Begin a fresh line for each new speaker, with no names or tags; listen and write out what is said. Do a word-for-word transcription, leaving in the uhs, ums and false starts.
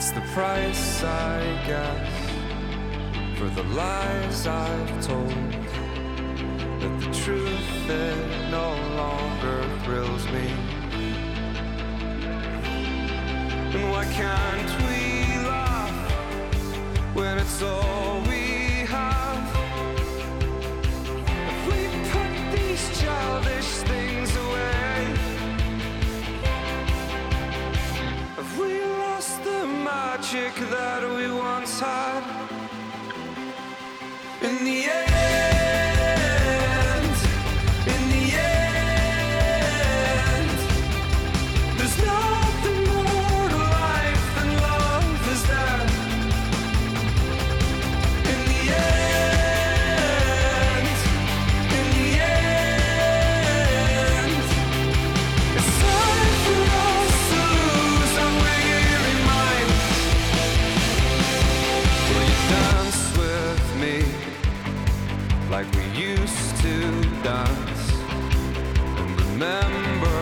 the price, I guess, for the lies I've told. That the truth, it no longer thrills me. And why can't we laugh when it's all we have? If we put these childish things away, have we lost the magic that we once had? In the end, in the end, there's nothing more to life than love, is there? In the end, in the end, it's time for us to lose our weary minds. Will you dance with me like we used to dance? And remember